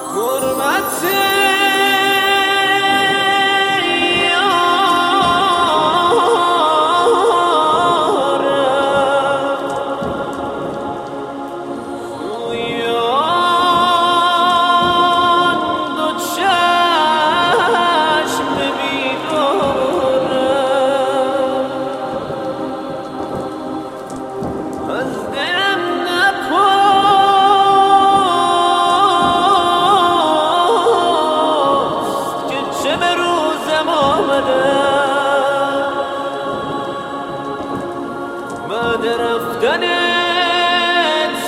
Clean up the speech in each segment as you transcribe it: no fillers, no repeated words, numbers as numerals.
بعد رفتنت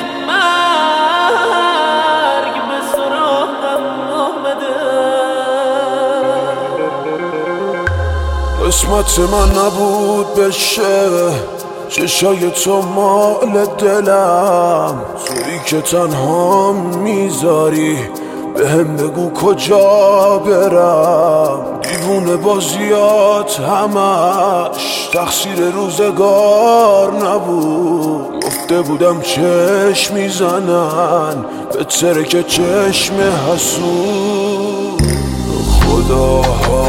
مرگ به سراغم آمده. قسمت من نبود بشه چشای تو مال دلم، تویی که تنها میذاری بهم بگو کجا برم. دیوونه بازیات همش تقصیر روزگار نبود، گفته بودم چشم میزنن به ترک چشم حسود. خدا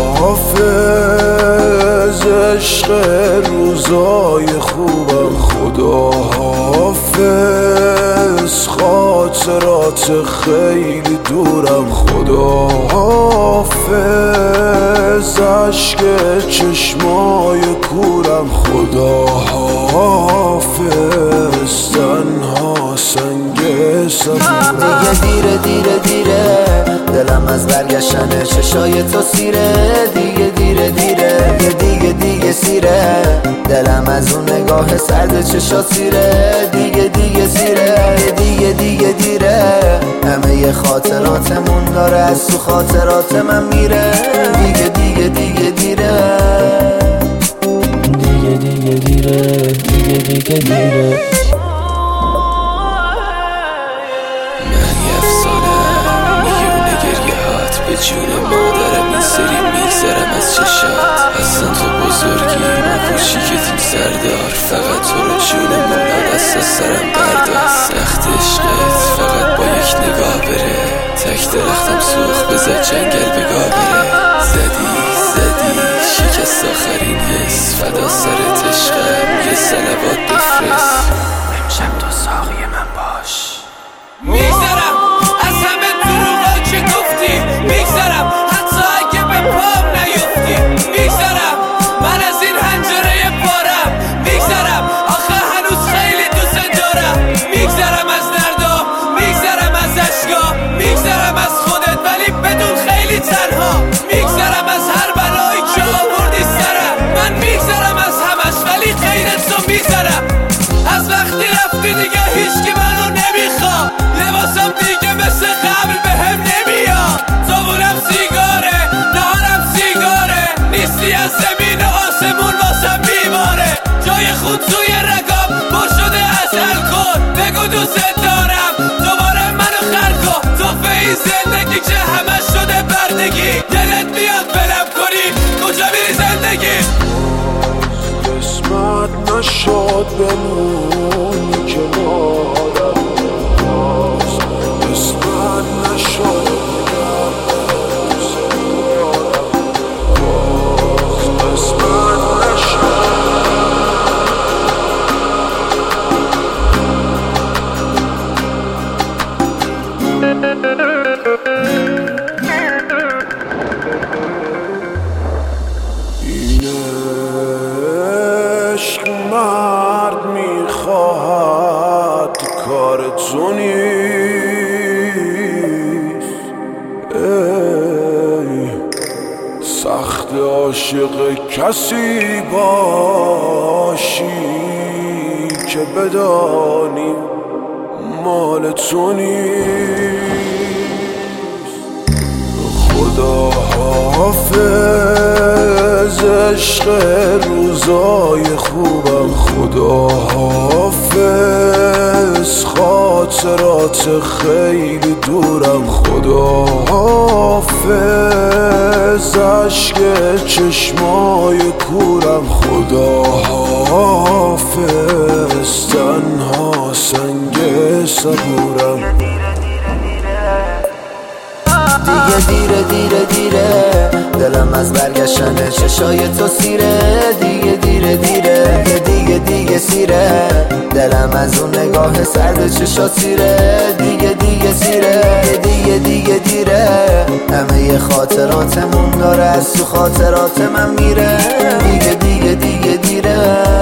حافظ عشق روزای خوبم، خدا حافظ خاطرات خیلی دورم، خدا حافظ عشق چشمای کورم، خدا حافظ تنها سنگ صبورم. دیگه دیره دیره دیره دلم از برگشتن چشای تو سیره. دیگه دیره دیره دیگه دیگه سیره دلم از اون نگاه سرد چشا سیره. دیگه دیگه سیره دیگه دیگه دیره همه خاطراتمون داره از تو خاطرات من میره. دیگه دیگه دیگه دیره دیگه دیگه دیره دیگه دیگه دیره. به جون مادرم این سری میگذرم از چشات، اصلا تو بزرگی من کوچیکتیم سردار. فقط تو رو جون مولا دست از سرم بردار. سخت عشقت فقط با یک نگاه بره، تک درختم سوخ بذار جنگل بگاه بره. زدی شکست آخرین حس، فدا سرت عشقم یه صلوات بفرست. امشب تو ساقی من باش. میگذرم از همه دروغا که گفتی، میگذرم حتی اگه به پام نیفتی. میگذرم من از این حنجره پارم، میگذرم آخه هنوز خیلی دوست دارم. میگذرم از دردا، میگذرم از اشکا، میگذرم از خودت ولی بدون خیلی تنها. میگذرم از هر بلایی که آوردی سرم، من میگذرم از همش ولی غیر تو میگذرم. از وقتی رفتی دیگه هیچکی منو نمیخواد، لباسم دیگه مثل قبل بهم نمیاد. زبونم سیگاره نهارم سیگاره، نیستی از زمین و آسمون واسم بیماره. جای خود توی رگام پر شده از الکل، بگو دوست دارم دوباره منو خر کن. توفه این زندگی که همش شده بردگی، دلت میاد بلم کنی کجا میری زندگی. قسمت نشد بمونی کنارم، قسمت نشد قسمت این عشق مرد میخواهد کار تو نیست. ای سخت عاشق کسی باشی که بدانی مال تو نیست. خدا حافظ عشق روزای خوبم، خدا حافظ خاطرات خیلی دورم، خدا حافظ عشق چشمای کورم، خدا حافظ تنها سنگ صبورم. دیگه دیره دیره دلم از برگشتن چشای تو سیره دیگه دیره سیره دلم از اون نگاه سرد چشا سیره دیگه سیره دیره همه خاطراتمون داره از تو خاطرات من میره دیگه دیره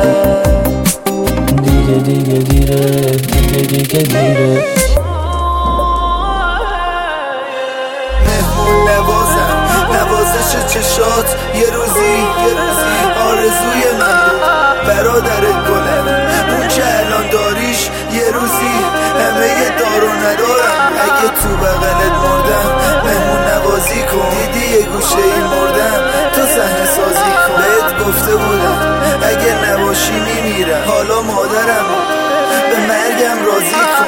مهمون نوازش چشات یه روزی آرزوی من بود برادر گلم اون که الان داریش یه روزی همه دار و ندارم اگه تو بغلت مردم مهمون نوازی کن دیدی یه گوشه این مردم تو صحنه سازی کن بهت گفته بودم اگه نباشی میمیرم حالا مادرم به مرگم راضی کن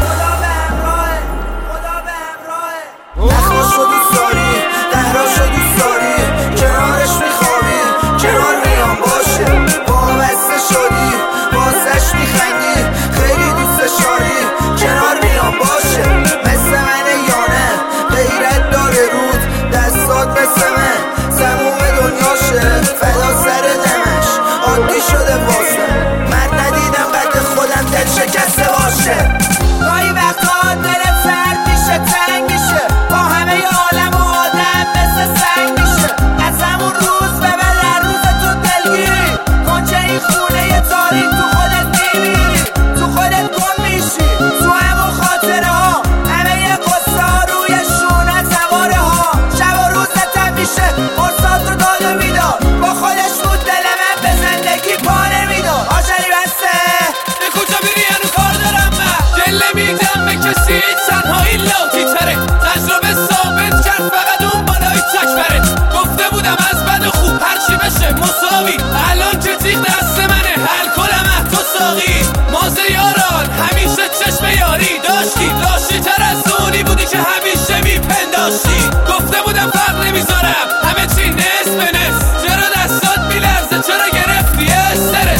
نخواشو دوست داری قهراشو دوست داری کنارش میخوابی کنار میام باشه وابسته شدی واسش میخندی خیلی دوست داری کنار میام باشه مثل منه یا نه غیرت داره رود دستات مثل من سموم دنیاشه فدا سر دمش عادی شده واسه من ندیدم قد خودم دل شکسته باشه گاهی وقتا دلت سرد میشه تنگ میشه با همه عالم و آدم مثل سنگ میشه از همون روز به بعد هر روز تو دلگیری کنچه این خونه تاریک تو خودت میمیری تو خودت گم میشی تو همون خاطره ها همه قصه ها روی شونه سواره ها شب و روزت هم میشه فرصات رو داد و میداد با خودش بود دل من به زندگی پا نمیداد آشری بسته به کجا بری هنو کار دارم من دل نمیدم به کسی تنهایی لاتی تره تجربه ثابت کرد فقط اون بالای تکبره گفته بودم از بد و خوب هرچی بشه مساوی الان که تیغ دست منه حل کنم تو ساقی مازه یاران همیشه چشم یاری داشتی تر از اونی بودی که همیشه میپنداشتی گفته بودم فرق نمیذارم همه چی نصف به نصف چرا دستات میلرزه چرا گرفتی استرس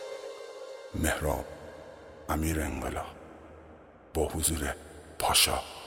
مهراب امیر انقلاب با حضور پاشا